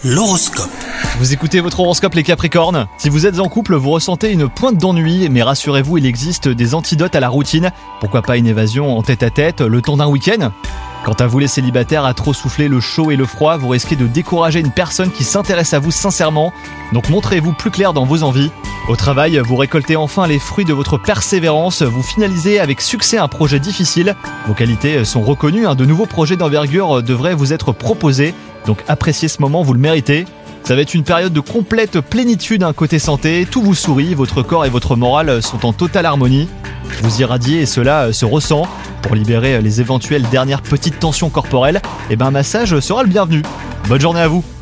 L'horoscope. Vous écoutez votre horoscope les Capricornes. Si vous êtes en couple, vous ressentez une pointe d'ennui, mais rassurez-vous, il existe des antidotes à la routine. Pourquoi pas une évasion en tête-à-tête, le temps d'un week-end ? Quant à vous les célibataires, à trop souffler le chaud et le froid, vous risquez de décourager une personne qui s'intéresse à vous sincèrement. Donc montrez-vous plus clair dans vos envies. Au travail, vous récoltez enfin les fruits de votre persévérance, vous finalisez avec succès un projet difficile. Vos qualités sont reconnues, de nouveaux projets d'envergure devraient vous être proposés. Donc appréciez ce moment, vous le méritez. Ça va être une période de complète plénitude côté santé, tout vous sourit, votre corps et votre morale sont en totale harmonie. Vous irradiez et cela se ressent. Pour libérer les éventuelles dernières petites tensions corporelles, un massage sera le bienvenu. Bonne journée à vous.